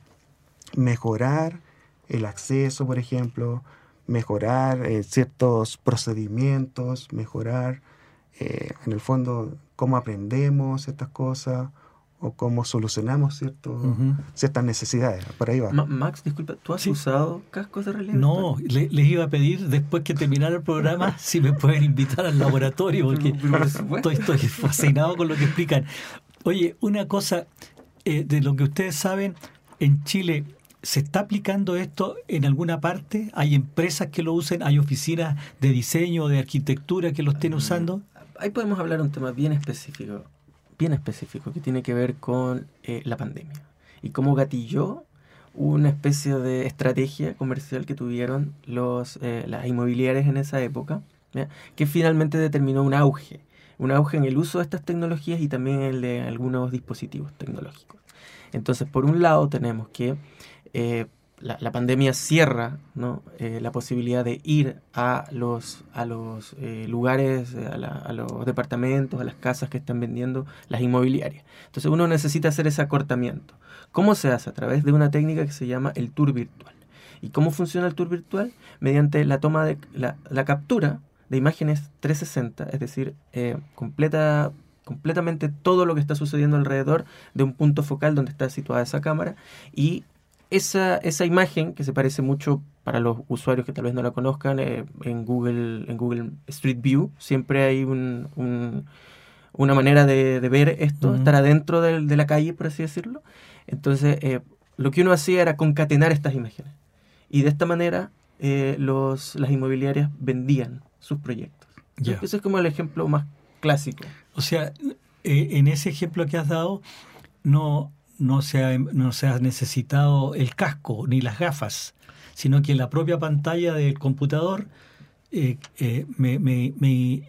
mejorar el acceso, por ejemplo, mejorar eh, ciertos procedimientos, mejorar, eh, en el fondo, cómo aprendemos estas cosas o cómo solucionamos ciertos, uh-huh. ciertas necesidades. Por ahí va. Ma- Max, disculpa, ¿tú has sí. usado cascos de realidad virtual? No, le, les iba a pedir después que terminara el programa si me pueden invitar al laboratorio, porque estoy, estoy fascinado con lo que explican. Oye, una cosa, eh, de lo que ustedes saben, en Chile, ¿se está aplicando esto en alguna parte? ¿Hay empresas que lo usen? ¿Hay oficinas de diseño o de arquitectura que lo estén usando? Ahí podemos hablar de un tema bien específico. bien específico que tiene que ver con eh, la pandemia y cómo gatilló una especie de estrategia comercial que tuvieron los eh, las inmobiliarias en esa época, ¿ya? Que finalmente determinó un auge, un auge en el uso de estas tecnologías y también el de algunos dispositivos tecnológicos. Entonces, por un lado tenemos que eh, la, la pandemia cierra, ¿no? eh, la posibilidad de ir a los a los eh, lugares, a, la, a los departamentos, a las casas que están vendiendo las inmobiliarias. Entonces uno necesita hacer ese acortamiento. ¿Cómo se hace? A través de una técnica que se llama el tour virtual. ¿Y cómo funciona el tour virtual? Mediante la toma de la, la captura de imágenes trescientos sesenta, es decir, eh, completa completamente todo lo que está sucediendo alrededor de un punto focal donde está situada esa cámara, y Esa, esa imagen, que se parece mucho para los usuarios que tal vez no la conozcan, eh, en Google en Google Street View siempre hay un, un, una manera de, de ver esto, uh-huh. estar adentro de, de la calle, por así decirlo. Entonces, eh, lo que uno hacía era concatenar estas imágenes. Y de esta manera, eh, los, las inmobiliarias vendían sus proyectos. Yeah. Ese es como el ejemplo más clásico. O sea, eh, en ese ejemplo que has dado, no... No se, ha, no se ha necesitado el casco ni las gafas, sino que la propia pantalla del computador eh, eh, me, me, me,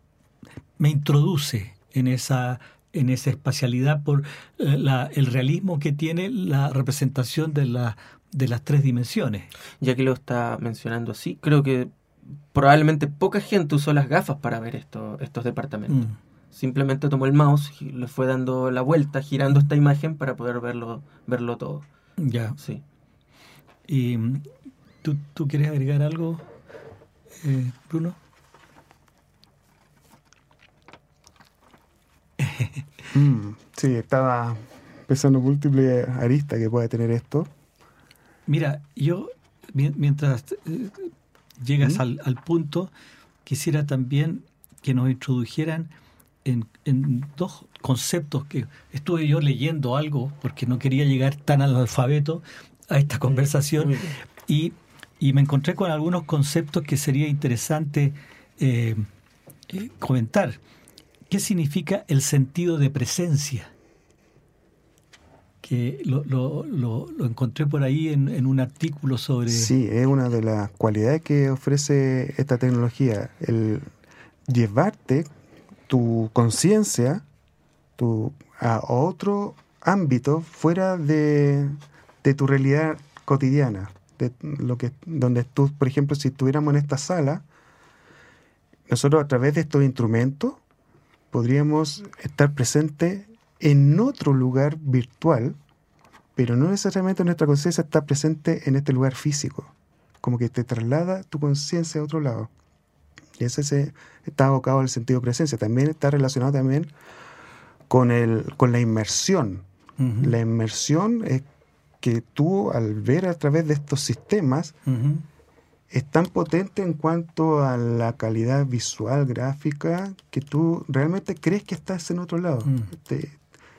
me introduce en esa, en esa espacialidad por eh, la, el realismo que tiene la representación de, la, de las tres dimensiones. Ya que lo está mencionando así, creo que probablemente poca gente usó las gafas para ver esto, estos departamentos. Mm. Simplemente tomó el mouse y le fue dando la vuelta, girando esta imagen para poder verlo verlo todo. Ya. Sí. ¿Y tú, tú quieres agregar algo, eh, Bruno? mm, sí, estaba pensando múltiples aristas que puede tener esto. Mira, yo, mientras eh, llegas ¿Mm? al, al punto, quisiera también que nos introdujeran En, en dos conceptos que estuve yo leyendo algo porque no quería llegar tan al alfabeto a esta conversación y, y me encontré con algunos conceptos que sería interesante eh, eh, comentar. ¿Qué significa el sentido de presencia? que lo, lo, lo, lo encontré por ahí en, en un artículo sobre... Sí, es una de las cualidades que ofrece esta tecnología, el llevarte tu conciencia tu, a otro ámbito fuera de, de tu realidad cotidiana, de lo que, donde tú, por ejemplo, si estuviéramos en esta sala, nosotros a través de estos instrumentos podríamos estar presentes en otro lugar virtual, pero no necesariamente nuestra conciencia está presente en este lugar físico, como que te traslada tu conciencia a otro lado. Y ese se, está abocado al sentido de presencia. También está relacionado también con, el, con la inmersión. Uh-huh. La inmersión es que tú, al ver a través de estos sistemas, uh-huh. es tan potente en cuanto a la calidad visual, gráfica, que tú realmente crees que estás en otro lado. Uh-huh. Te,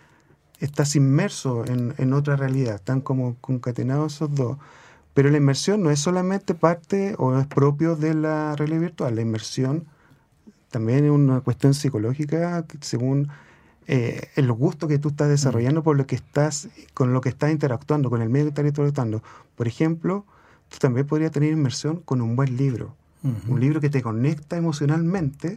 estás inmerso en, en otra realidad. Están como concatenados esos dos. Pero la inmersión no es solamente parte o es propio de la realidad virtual. La inmersión también es una cuestión psicológica según eh, el gusto que tú estás desarrollando por lo que estás, con lo que estás interactuando, con el medio que estás interactuando. Por ejemplo, tú también podrías tener inmersión con un buen libro. Uh-huh. Un libro que te conecta emocionalmente.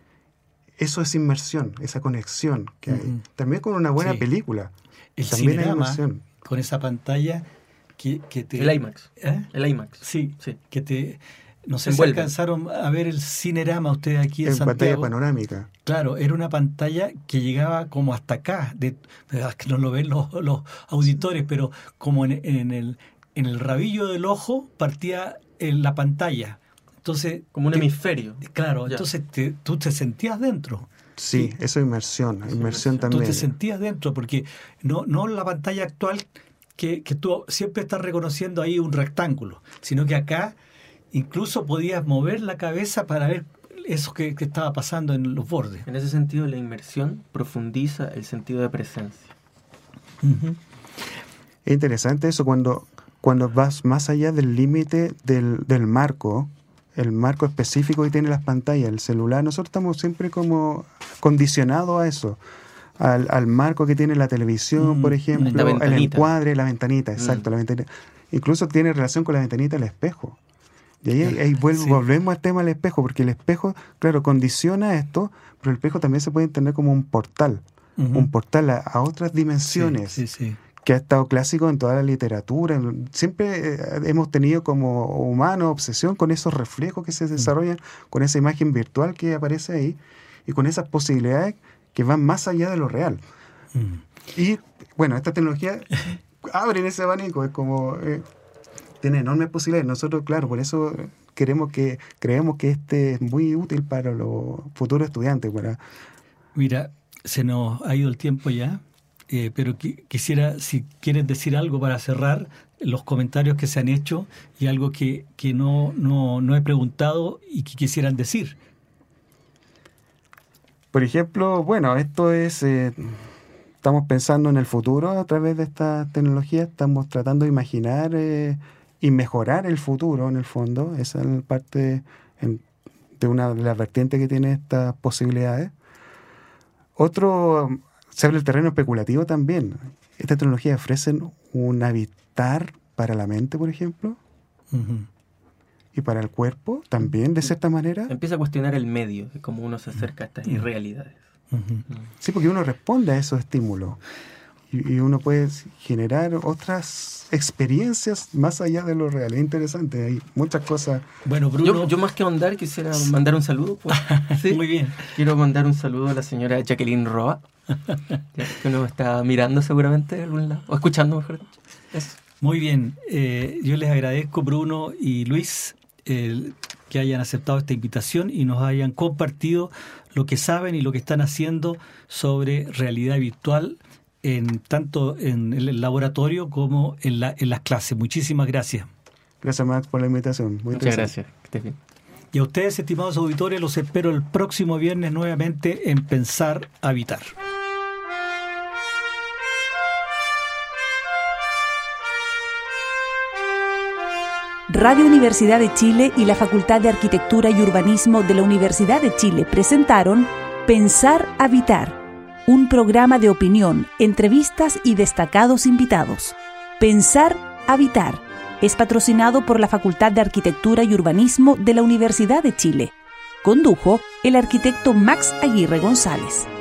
Eso es inmersión, esa conexión que uh-huh. hay. También con una buena sí. película. El también cinerama, hay inmersión. Con esa pantalla... Que, que te, el IMAX. ¿eh? El IMAX. Sí, sí. Que te, no sé Envuelve. Si alcanzaron a ver el Cinerama ustedes aquí en, en Santiago. Pantalla panorámica. Claro, era una pantalla que llegaba como hasta acá. De, que no lo ven los, los auditores, pero como en, en, el, en el rabillo del ojo partía en la pantalla. Entonces, como un te, hemisferio. Claro, ya. Entonces te, tú te sentías dentro. Sí, sí, eso es inmersión. Inmersión, inmersión también. Tú te sentías dentro, porque no, no la pantalla actual... Que, que tú siempre estás reconociendo ahí un rectángulo, sino que acá incluso podías mover la cabeza para ver eso que, que estaba pasando en los bordes. En ese sentido, la inmersión profundiza el sentido de presencia. Uh-huh. Es interesante eso cuando, cuando vas más allá del límite del, del marco, el marco específico que tiene las pantallas, el celular. Nosotros estamos siempre como condicionados a eso. Al, al marco que tiene la televisión, mm, por ejemplo, el encuadre, la ventanita, exacto, mm. la ventanita. Incluso tiene relación con la ventanita del espejo. Y ahí, ahí vuelvo, sí. volvemos al tema del espejo, porque el espejo, claro, condiciona esto, pero el espejo también se puede entender como un portal, uh-huh. un portal a, a otras dimensiones, sí, sí, sí. que ha estado clásico en toda la literatura. Siempre eh, hemos tenido como humanos obsesión con esos reflejos que se desarrollan, uh-huh. con esa imagen virtual que aparece ahí, y con esas posibilidades que van más allá de lo real. Mm. Y, bueno, esta tecnología abre ese abanico, es como... Eh, tiene enormes posibilidades. Nosotros, claro, por eso queremos que creemos que este es muy útil para los futuros estudiantes. Para... Mira, se nos ha ido el tiempo ya, eh, pero qu- quisiera, si quieres decir algo para cerrar, los comentarios que se han hecho y algo que, que no, no, no he preguntado y que quisieran decir. Por ejemplo, bueno, esto es, eh, estamos pensando en el futuro a través de esta tecnología, estamos tratando de imaginar eh, y mejorar el futuro en el fondo, esa es parte en, de una de las vertientes que tiene estas posibilidades. Otro, se habla del terreno especulativo también. Estas tecnologías ofrecen un habitar para la mente, por ejemplo. Uh-huh. Y para el cuerpo también, de cierta manera. Empieza a cuestionar el medio, de cómo uno se acerca a estas irrealidades. Uh-huh. Sí, porque uno responde a esos estímulos. Y, y uno puede generar otras experiencias más allá de lo real. Es interesante, hay muchas cosas. Bueno, Bruno... Yo, yo más que ahondar quisiera mandar un saludo. Pues. ¿Sí? Muy bien. Quiero mandar un saludo a la señora Jacqueline Roa, que nos está mirando seguramente de algún lado, o escuchando, mejor dicho. Eso. Muy bien. Eh, yo les agradezco, Bruno y Luis, el que hayan aceptado esta invitación y nos hayan compartido lo que saben y lo que están haciendo sobre realidad virtual, en tanto en el laboratorio como en, la, en las clases. Muchísimas gracias. Gracias, Max, por la invitación. Muy Muchas gracias. Que estés bien. Y a ustedes, estimados auditores, los espero el próximo viernes nuevamente en Pensar Habitar. Radio Universidad de Chile y la Facultad de Arquitectura y Urbanismo de la Universidad de Chile presentaron Pensar Habitar, un programa de opinión, entrevistas y destacados invitados. Pensar, Habitar es patrocinado por la Facultad de Arquitectura y Urbanismo de la Universidad de Chile. Condujo el arquitecto Max Aguirre González.